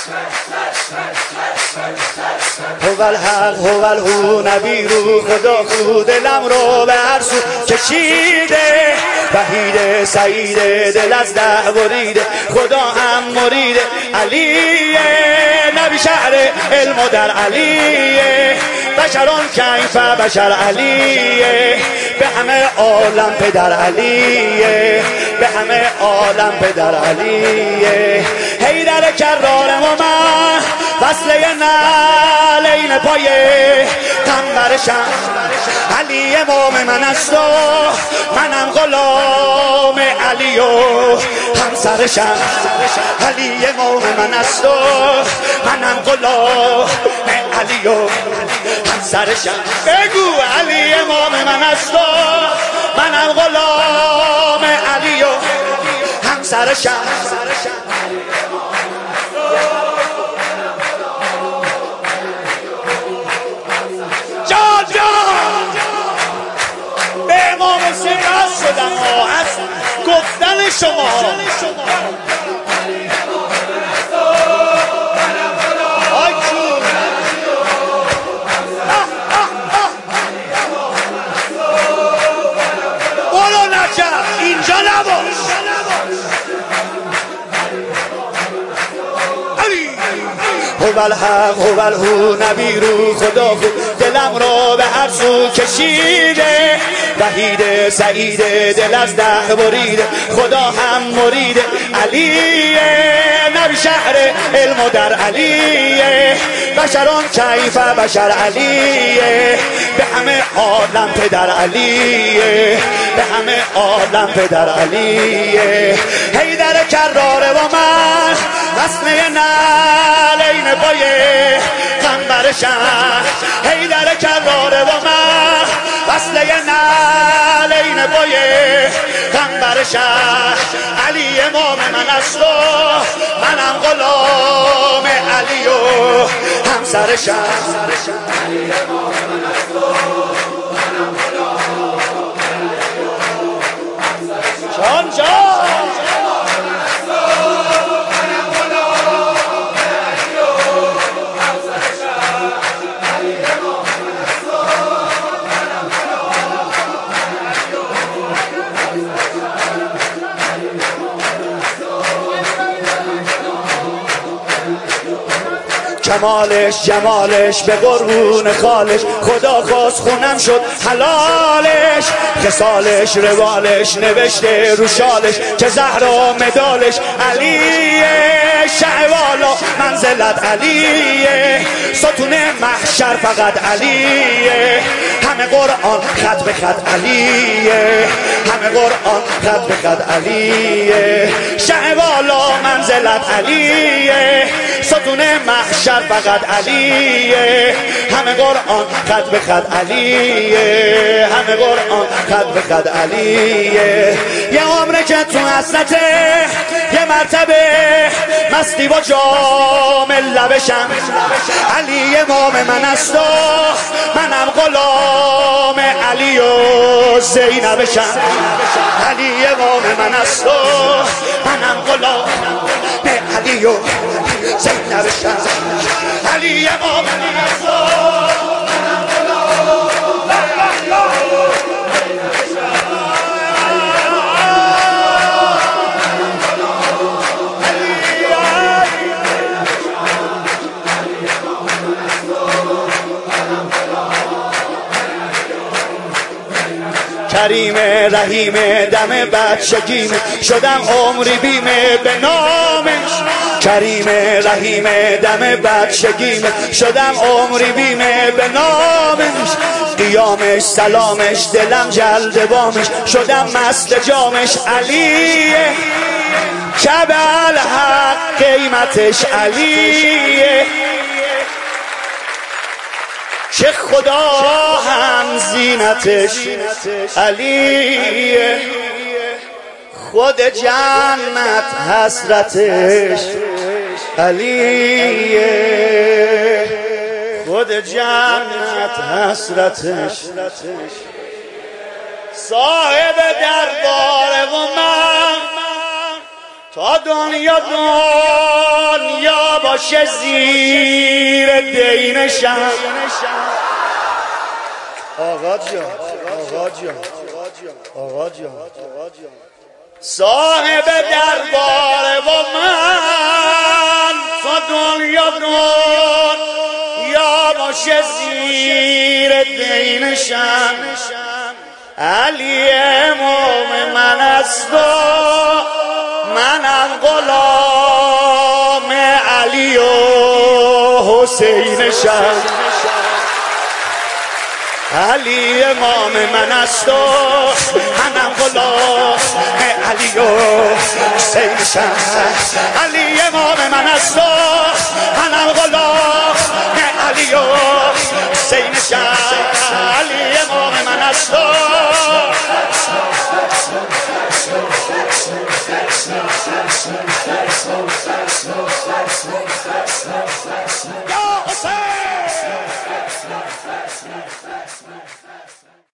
هو الحق هو الهو نبی رو خدا خود دلم رو به هر سو کشیده وحید سعید دل از ده بریده خدا هم مریده علیه نبی شهر علم و در علیه بشران کیف بشر علیه به همه عالم پدر علیه به همه عالم پدر علیه حیدر کرار من وصله نعلین پایه قنبرشم علی امام من است و منم غلام علی و همسرشم علی امام من است و منم غلام علی و همسرشم بگو علی امام من است و منم غلام علی و همسرشم به امام حسین راست شدم از گفتن شما برو نجف اینجا نباش هو الحق هو الهو نبی رو خدا خود دلم رو به هر سو کشیده وحید سعید دل از ده بریده خدا هم مریده علیه نبی شهر علم و در علیه بشران کیف بشر علیه به همه عالم پدر علیه به همه عالم پدر علیه حیدر کرار و من وصله نعلین پایه قنبرشم حیدر کرار و من وصله نعلین پایه قنبرشم علی امام من است و منم غلام علی و همسرشم علی امام من است و منم غلام علی و همسرشم جان کمالش جمالش به قربون خالش خدا خواست خونم شد حلالش خصالش روالش نوشته رو شالش که زهرا مدالش علیه شعوالا منزلت علیه ستون محشر فقط علیه همه قرآن خط به خط علیه همه قرآن خط به خط علیه شعوالا منزلت علیه ستون محشر فقط علیه همه قرآن خط به خط علیه همه قرآن خط به خط علیه یه عمره که تو حسرته یه مرتبه مستی با جام لبشم علی امام من است و منم غلام علی و زینبشم علی امام من است و منم غلام علی و زینبشم علی امام من است و منم غلام کریم رحیم دم بچگیم شدم عمری بیمه به نامش کریم رحیم دم بچگیم شدم عمری بیمه به نامش قیامش سلامش دلم جلد بامش شدم مست جامش علیه کبل حق قیمتش علیه که خدا هم زینتش علیه خود جنت حسرتش علیه خود جنت حسرتش صاحب دربار و من تا دنیا باشه زیر دینشم. آقا جان آقا جان آقا جان صاحب درباره و من تا دنیا باشه زیر دینشم. علی امام من است و منم غلام علی و حسینشم. علی امام من است و منم غلام علی و حسینشم. علی امام من است و منم غلام علی و حسینشم. علی امام من است و